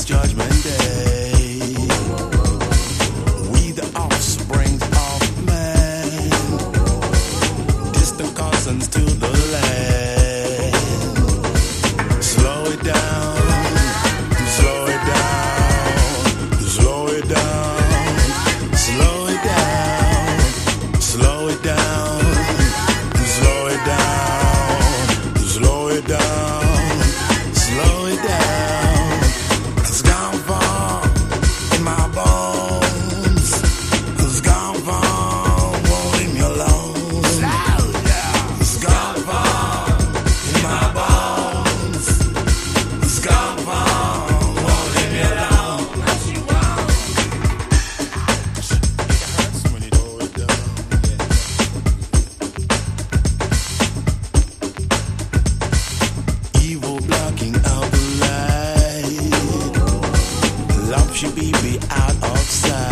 it's Judgment Day. We the offspring of man, distant cousins to the land. Slow it down, slow it down, slow it down, slow it down, slow it down, slow it down, slow it down, slow it down. It's gone far in my bones. It's gone far, won't leave me alone. It's gone far in my bones. It's gone far, won't leave me alone. It hurts when you do it down. Evil blocking out the light. Love should be out of sight.